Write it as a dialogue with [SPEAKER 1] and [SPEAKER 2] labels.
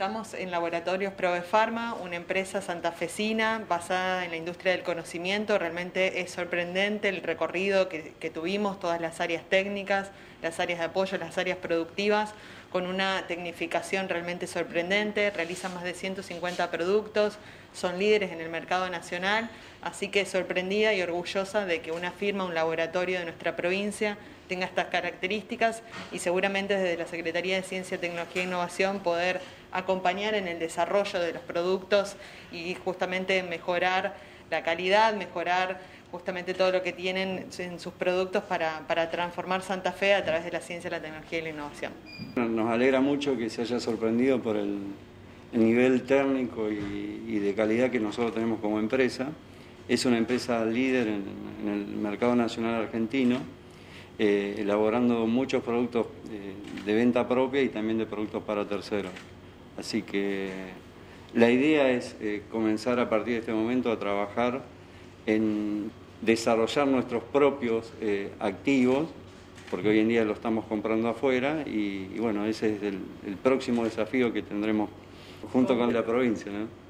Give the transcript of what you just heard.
[SPEAKER 1] Estamos en Laboratorios Provefarma, una empresa santafesina basada en la industria del conocimiento. Realmente es sorprendente el recorrido que tuvimos, todas las áreas técnicas, las áreas de apoyo, las áreas productivas, con una tecnificación realmente sorprendente. Realizan más de 150 productos, son líderes en el mercado nacional, así que sorprendida y orgullosa de que una firma, un laboratorio de nuestra provincia tenga estas características, y seguramente desde la Secretaría de Ciencia, Tecnología e Innovación poder acompañar en el desarrollo de los productos y justamente mejorar la calidad, mejorar justamente todo lo que tienen en sus productos para transformar Santa Fe a través de la ciencia, la tecnología y la innovación.
[SPEAKER 2] Nos alegra mucho que se haya sorprendido por el nivel técnico y de calidad que nosotros tenemos como empresa. Es una empresa líder en el mercado nacional argentino, elaborando muchos productos de venta propia y también de productos para terceros. Así que la idea es comenzar a partir de este momento a trabajar en desarrollar nuestros propios activos, porque hoy en día lo estamos comprando afuera y bueno, ese es el próximo desafío que tendremos junto con la provincia, ¿no?